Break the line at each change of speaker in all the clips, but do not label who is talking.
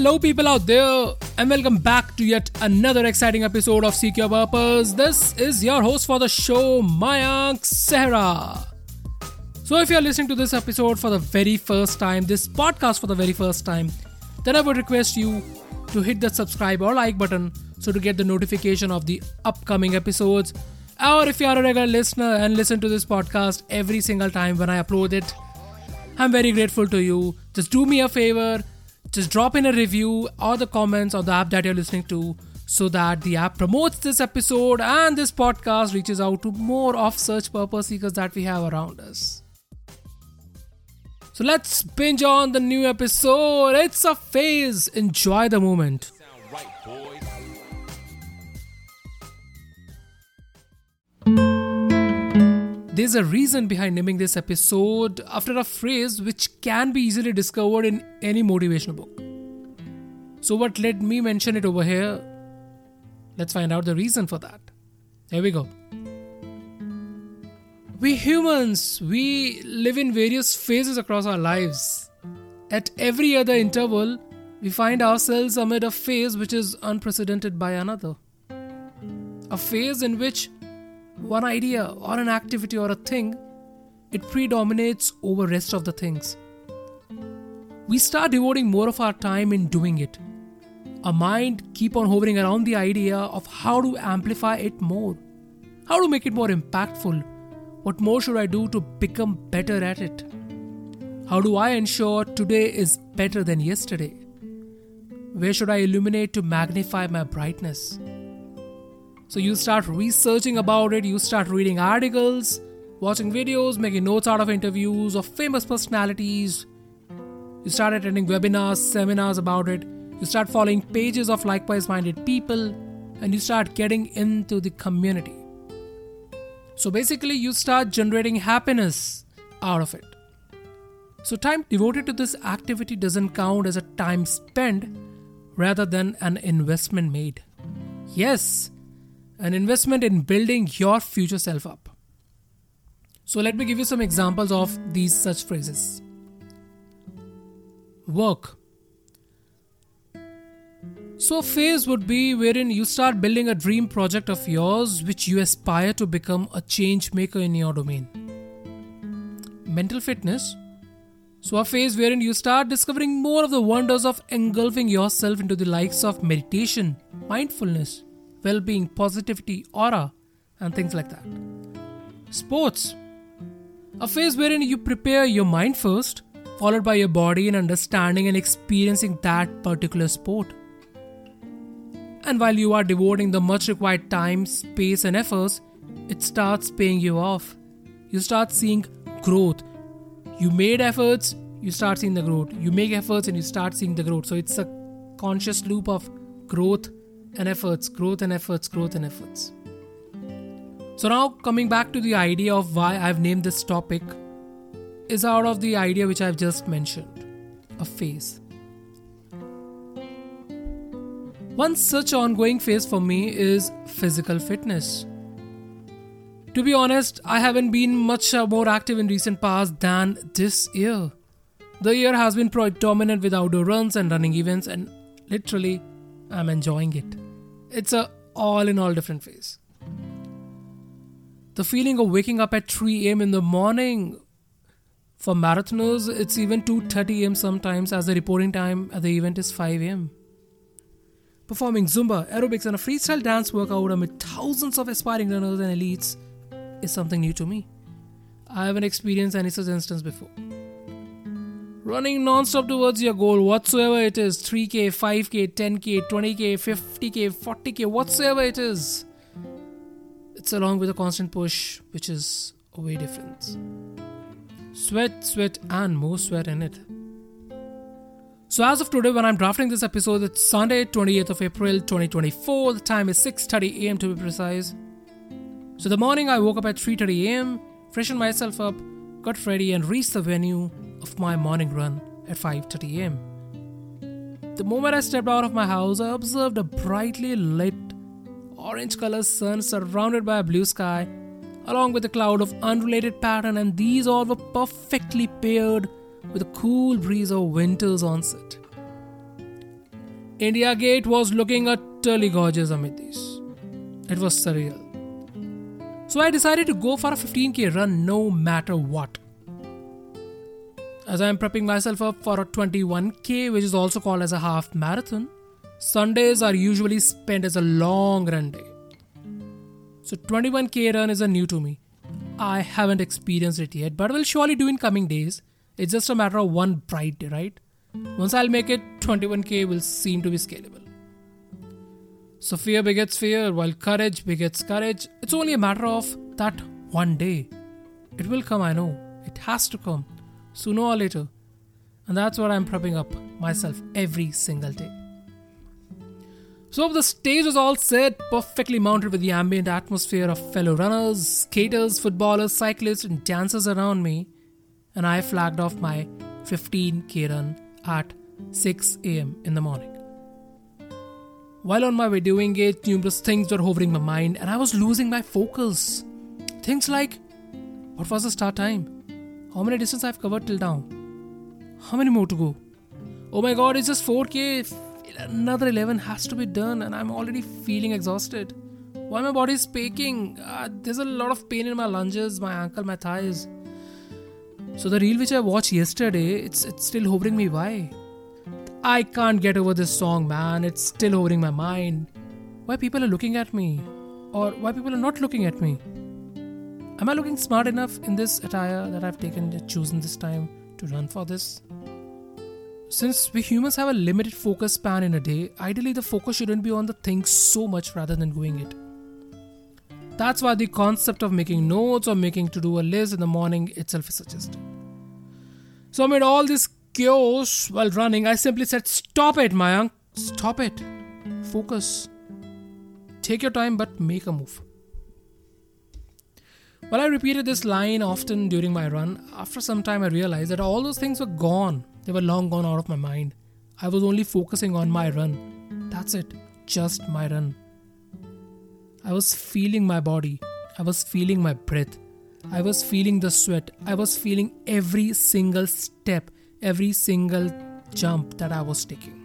Hello people out there and welcome back to yet another exciting episode of Seek Your Purpose. This is your host for the show, Mayank Sehra. So if you're listening to this episode for the very first time, this podcast for the very first time, then I would request you to hit the subscribe or like button so to get the notification of the upcoming episodes. Or if you are a regular listener and listen to this podcast every single time when I upload it, I'm very grateful to you. Just do me a favor. Just drop in a review or the comments on the app that you're listening to so that the app promotes this episode and this podcast reaches out to more of such purpose seekers that we have around us. So let's binge on the new episode. It's a phase. Enjoy the moment. There's a reason behind naming this episode after a phrase which can be easily discovered in any motivational book. So what led me mention it over here? Let's find out the reason for that. Here we go. We humans, we live in various phases across our lives. At every other interval, we find ourselves amid a phase which is unprecedented by another. A phase in which one idea or an activity or a thing, it predominates over rest of the things. We start devoting more of our time in doing it. Our mind keep on hovering around the idea of how to amplify it more, how to make it more impactful, what more should I do to become better at it, how do I ensure today is better than yesterday, where should I illuminate to magnify my brightness. So you start researching about it, you start reading articles, watching videos, making notes out of interviews of famous personalities. You start attending webinars, seminars about it. You start following pages of likewise minded people and you start getting into the community. So basically you start generating happiness out of it. So time devoted to this activity doesn't count as a time spent rather than an investment made. Yes, an investment in building your future self up. So let me give you some examples of these such phrases. Work. So a phase would be wherein you start building a dream project of yours which you aspire to become a change maker in your domain. Mental fitness. So a phase wherein you start discovering more of the wonders of engulfing yourself into the likes of meditation, mindfulness, well-being, positivity, aura, and things like that. Sports. A phase wherein you prepare your mind first, followed by your body in understanding and experiencing that particular sport. And while you are devoting the much required time, space, and efforts, it starts paying you off. You start seeing growth. You made efforts, you start seeing the growth. You make efforts and you start seeing the growth. So it's a conscious loop of growth and efforts, growth and efforts, growth and efforts. So now coming back to the idea of why I've named this topic is out of the idea which I've just mentioned, a phase. One such ongoing phase for me is physical fitness. To be honest, I haven't been much more active in recent past than this year. The year has been predominant with outdoor runs and running events and literally I'm enjoying it. It's a all in all different phase. The feeling of waking up at 3 a.m. in the morning. For marathoners, it's even 2:30 a.m. sometimes as the reporting time at the event is 5 a.m. Performing Zumba, aerobics and a freestyle dance workout amid thousands of aspiring runners and elites is something new to me. I haven't experienced any such instance before. Running non-stop towards your goal, whatsoever it is, 3K, 5K, 10K, 20K, 50K, 40K, whatsoever it is. It's along with a constant push, which is a way different. Sweat, and more sweat in it. So as of today, when I'm drafting this episode, it's Sunday, 28th of April, 2024. The time is 6:30 a.m. to be precise. So the morning I woke up at 3:30 a.m., freshened myself up, got ready and reached the venue of my morning run at 5:30 a.m. The moment I stepped out of my house, I observed a brightly lit orange color sun surrounded by a blue sky along with a cloud of unrelated pattern, and these all were perfectly paired with a cool breeze of winter's onset. India Gate was looking utterly gorgeous amid these. It was surreal. So I decided to go for a 15k run no matter what. As I am prepping myself up for a 21k, which is also called as a half marathon, Sundays are usually spent as a long run day. So 21k run is a new to me. I haven't experienced it yet, but will surely do in coming days. It's just a matter of one bright day, right? Once I'll make it, 21k will seem to be scalable. So fear begets fear, while courage begets courage. It's only a matter of that one day. It will come, I know. It has to come, sooner or later. And that's what I'm prepping up myself every single day. So the stage was all set, perfectly mounted with the ambient atmosphere of fellow runners, skaters, footballers, cyclists and dancers around me. And I flagged off my 15k run at 6 a.m. in the morning. While on my way doing it, numerous things were hovering my mind and I was losing my focus. Things like, what was the start time? How many distance I've covered till now? How many more to go? Oh my god, it's just 4k. Another 11 has to be done and I'm already feeling exhausted. Why my body is aching? There's a lot of pain in my lunges, my ankle, my thighs. So the reel which I watched yesterday, it's still hovering me. Why? I can't get over this song, man. It's still hovering my mind. Why people are looking at me? Or why people are not looking at me? Am I looking smart enough in this attire that I've chosen this time to run for this? Since we humans have a limited focus span in a day, ideally the focus shouldn't be on the things so much rather than doing it. That's why the concept of making notes or making to-do a list in the morning itself is suggested. So amid all this chaos while running, I simply said, stop it, Mayank. Stop it. Focus. Take your time but make a move. While I repeated this line often during my run, after some time I realized that all those things were gone. They were long gone out of my mind. I was only focusing on my run. That's it. Just my run. I was feeling my body. I was feeling my breath. I was feeling the sweat. I was feeling every single step, every single jump that I was taking.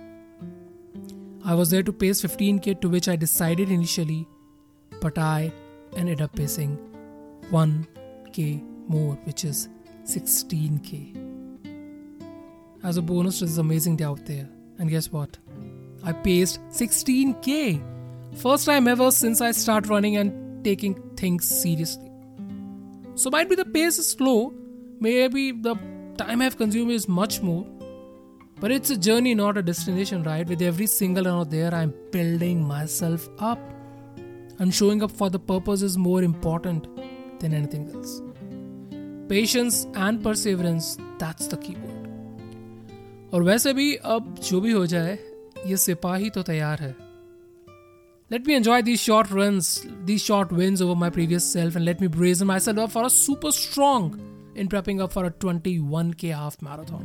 I was there to pace 15k, to which I decided initially, but I ended up pacing 1k more, which is 16k. As a bonus to this amazing day out there. And guess what? I paced 16k. First time ever since I started running and taking things seriously. So might be the pace is slow. Maybe the time I've consumed is much more. But it's a journey, not a destination, right? With every single run out there, I'm building myself up. And showing up for the purpose is more important than anything else. Patience and perseverance, that's the key word. और वैसे भी अब जो भी हो जाए, ये सिपाही तो तैयार है. Let me enjoy these short runs, these short wins over my previous self, and let me brazen myself up for a super strong in prepping up for a 21k half marathon.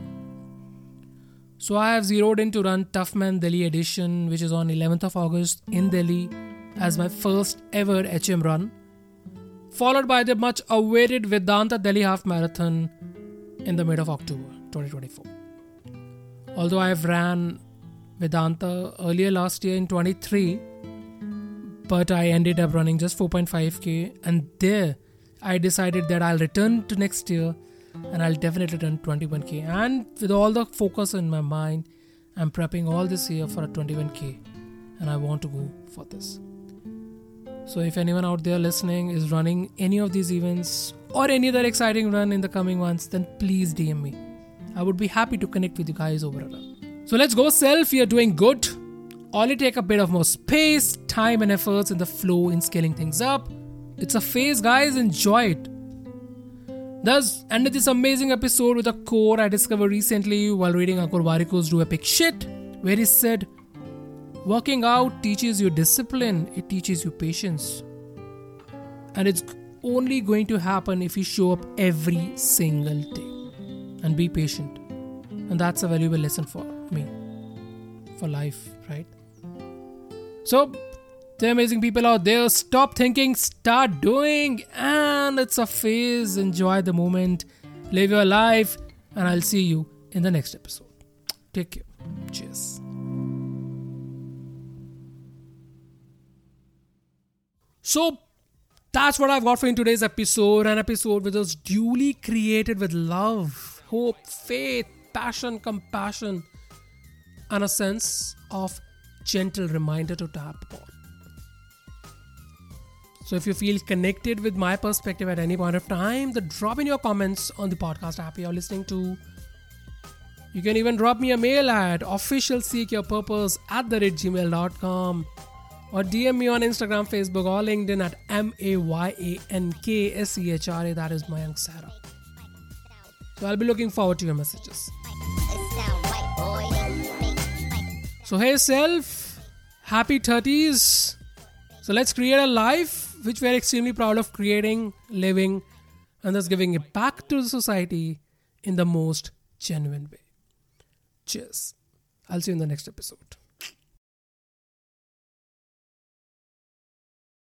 So I have zeroed in to run Toughman Delhi edition, which is on 11th of August in Delhi as my first ever HM run, followed by the much awaited Vedanta Delhi half marathon in the mid of October 2024. Although I have ran Vedanta earlier last year in 23, but I ended up running just 4.5k, and there I decided that I'll return to next year and I'll definitely run 21k. And with all the focus in my mind, I'm prepping all this year for a 21k and I want to go for this. So if anyone out there listening is running any of these events or any other exciting run in the coming months, then please DM me. I would be happy to connect with you guys over a run. So let's go self, you're doing good. Only take a bit of more space, time and efforts in the flow in scaling things up. It's a phase, guys, enjoy it. Thus ended this amazing episode with a quote I discovered recently while reading Ankur Warikoo's Do Epic Shit, where he said, working out teaches you discipline, it teaches you patience. And it's only going to happen if you show up every single day. And be patient. And that's a valuable lesson for me. For life, right? So, the amazing people out there, stop thinking, start doing. And it's a phase. Enjoy the moment. Live your life. And I'll see you in the next episode. Take care. Cheers. So that's what I've got for you in today's episode. An episode which was duly created with love, hope, faith, passion, compassion, and a sense of gentle reminder to tap upon. So if you feel connected with my perspective at any point of time, then drop in your comments on the podcast app you're listening to. You can even drop me a mail at officialseekyourpurpose@gmail.com or DM me on Instagram, Facebook or LinkedIn at MAYANKSEHRA. That is Mayank Sara. So I'll be looking forward to your messages. So hey self, happy 30s. So let's create a life which we're extremely proud of creating, living, and thus giving it back to the society in the most genuine way. Cheers. I'll see you in the next episode.